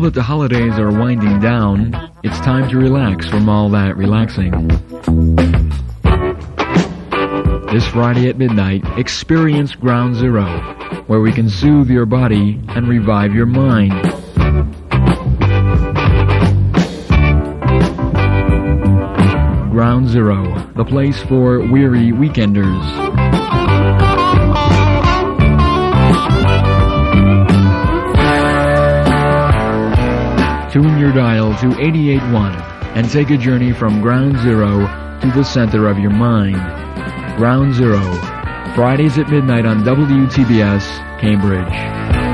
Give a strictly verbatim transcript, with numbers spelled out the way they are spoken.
that the holidays are winding down, it's time to relax from all that relaxing. This Friday at midnight, experience Ground Zero, where we can soothe your body and revive your mind. Ground Zero, the place for weary weekenders. Tune your dial to eighty-eight point one and take a journey from Ground Zero to the center of your mind. Ground Zero, Fridays at midnight on W T B S, Cambridge.